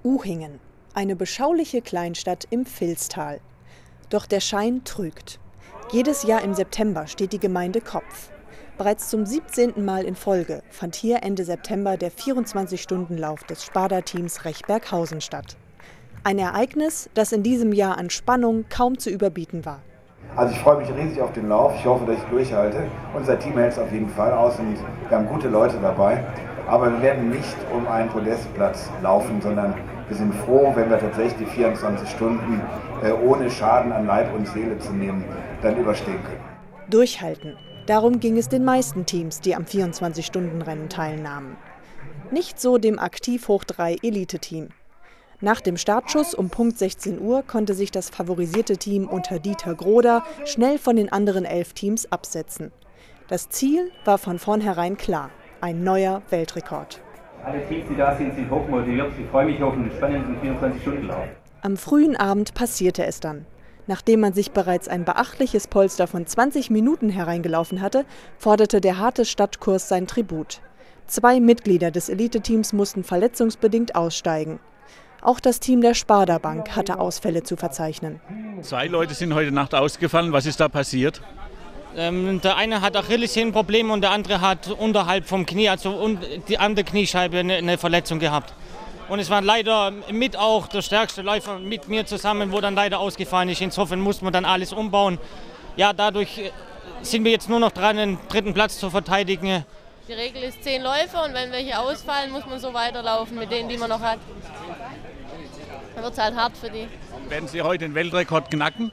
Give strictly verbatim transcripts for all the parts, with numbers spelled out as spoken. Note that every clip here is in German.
Uhingen, eine beschauliche Kleinstadt im Vilstal. Doch der Schein trügt. Jedes Jahr im September steht die Gemeinde Kopf. Bereits zum siebzehnten Mal in Folge fand hier Ende September der vierundzwanzig-Stunden-Lauf des Sparda-Teams Rechberghausen statt. Ein Ereignis, das in diesem Jahr an Spannung kaum zu überbieten war. Also ich freue mich riesig auf den Lauf. Ich hoffe, dass ich durchhalte. Unser Team hält es auf jeden Fall aus und wir haben gute Leute dabei. Aber wir werden nicht um einen Podestplatz laufen, sondern wir sind froh, wenn wir tatsächlich die vierundzwanzig Stunden äh, ohne Schaden an Leib und Seele zu nehmen, dann überstehen können. Durchhalten. Darum ging es den meisten Teams, die am vierundzwanzig-Stunden-Rennen teilnahmen. Nicht so dem Aktiv Hoch drei Elite-Team. Nach dem Startschuss um Punkt sechzehn Uhr konnte sich das favorisierte Team unter Dieter Groder schnell von den anderen elf Teams absetzen. Das Ziel war von vornherein klar: ein neuer Weltrekord. Alle Teams, die da sind, sind hochmotiviert. Ich freue mich auf einen spannenden vierundzwanzig-Stunden-Lauf. Am frühen Abend passierte es dann. Nachdem man sich bereits ein beachtliches Polster von zwanzig Minuten hereingelaufen hatte, forderte der harte Stadtkurs sein Tribut. Zwei Mitglieder des Elite-Teams mussten verletzungsbedingt aussteigen. Auch das Team der Sparda Bank hatte Ausfälle zu verzeichnen. Zwei Leute sind heute Nacht ausgefallen. Was ist da passiert? Ähm, der eine hat Achillessehnenprobleme und der andere hat unterhalb vom Knie, also un die andere Kniescheibe, eine, eine Verletzung gehabt. Und es war leider mit auch der stärkste Läufer mit mir zusammen, wo dann leider ausgefallen ist. Insofern mussten wir dann alles umbauen. Ja, dadurch sind wir jetzt nur noch dran, den dritten Platz zu verteidigen. Die Regel ist zehn Läufer und wenn welche ausfallen, muss man so weiterlaufen mit denen, die man noch hat. Dann wird es halt hart für die. Werden Sie heute den Weltrekord knacken?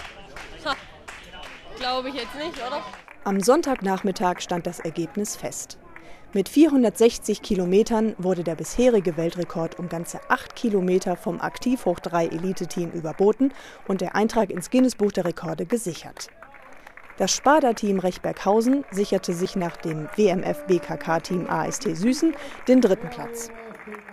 Glaube ich jetzt nicht, oder? Am Sonntagnachmittag stand das Ergebnis fest. Mit vierhundertsechzig Kilometern wurde der bisherige Weltrekord um ganze acht Kilometer vom Aktiv Hoch drei Elite-Team überboten und der Eintrag ins Guinness-Buch der Rekorde gesichert. Das Sparda-Team Rechberghausen sicherte sich nach dem W M F B K K-Team A S T Süßen den dritten Platz.